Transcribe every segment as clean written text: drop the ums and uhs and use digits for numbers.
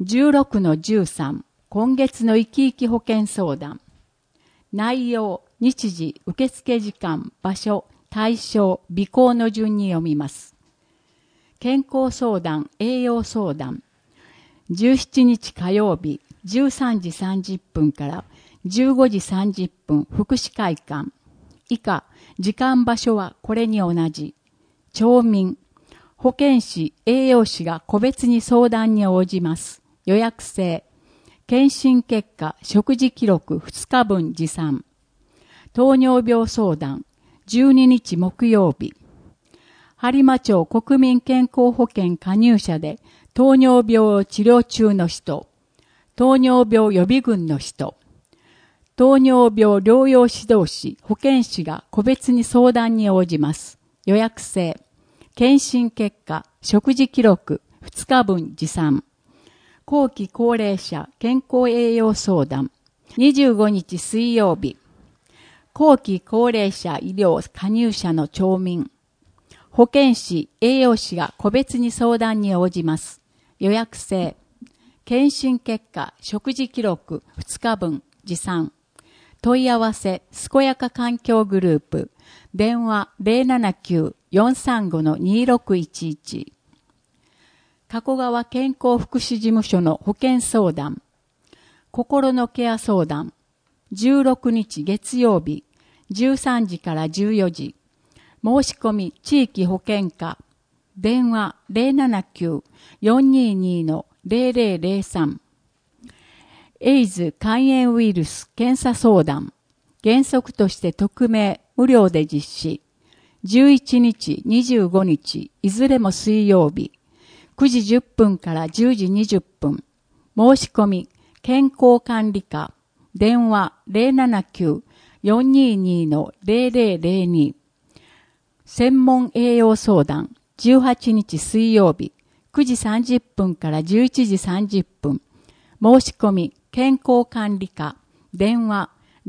16-13今月の生き生き保険相談。内容、日時、受付時間、場所、対象、備考の順に読みます。健康相談、栄養相談。17日火曜日、13時30分から15時30分、福祉会館。以下、時間場所はこれに同じ。町民、保健師、栄養士が個別に相談に応じます。予約制。検診結果、食事記録2日分持参。糖尿病相談、12日木曜日。播磨町国民健康保険加入者で糖尿病を治療中の人、糖尿病予備軍の人、糖尿病療養指導士、保健師が個別に相談に応じます。予約制。検診結果、食事記録2日分持参。後期高齢者健康栄養相談。25日水曜日。後期高齢者医療加入者の町民。保健師、栄養士が個別に相談に応じます。予約制。検診結果、食事記録2日分持参。問い合わせ、健やか環境グループ。電話 079-435-2611。加古川健康福祉事務所の保健相談。心のケア相談。16日月曜日、13時から14時。申し込み地域保健課。電話 079-422-0003。エイズ肝炎ウイルス検査相談。原則として匿名、無料で実施。11日、25日、いずれも水曜日。9時10分から10時20分。申し込み、健康管理課。電話 079-422-0002。専門栄養相談。18日水曜日。9時30分から11時30分。申し込み、健康管理課。電話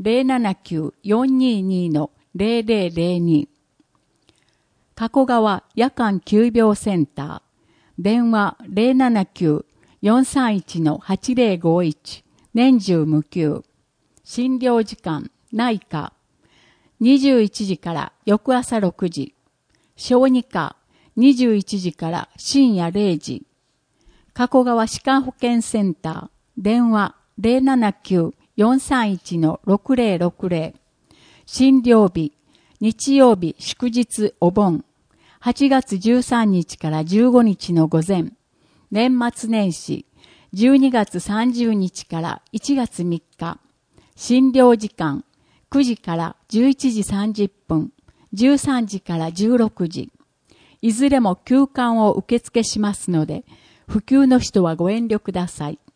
079-422-0002。加古川夜間急病センター。電話 079-431-8051。年中無休。診療時間、内科。21時から翌朝6時。小児科、21時から深夜0時。加古川歯科保健センター。電話 079-431-6060。診療日、日曜日祝日お盆。8月13日から15日の午前。年末年始、12月30日から1月3日。診療時間、9時から11時30分、13時から16時。いずれも休館を受付しますので、不急の人はご遠慮ください。